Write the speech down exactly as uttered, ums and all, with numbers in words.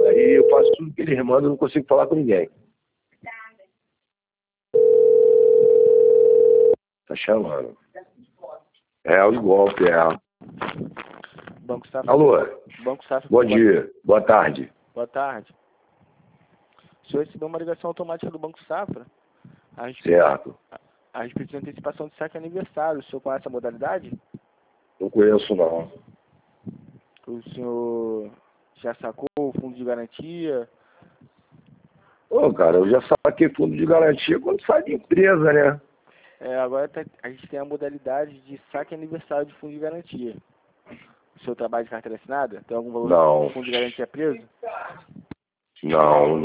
Aí eu faço tudo que eles mandam, não consigo falar com ninguém. Tá chamando. É o golpe, é. Banco Safra. Alô? Banco Safra. Bom dia. Boa tarde. Boa tarde. O senhor recebeu uma ligação automática do Banco Safra a respeito, Certo. a, a respeito de antecipação de saque aniversário. O senhor conhece a modalidade? Não conheço, não. O senhor já sacou o fundo de garantia? Ô, cara, eu já saquei fundo de garantia quando sai de empresa, né? É, agora tá, a gente tem a modalidade de saque aniversário de fundo de garantia. O senhor trabalha de carteira assinada? Tem algum valor Não. de fundo de garantia preso? Não,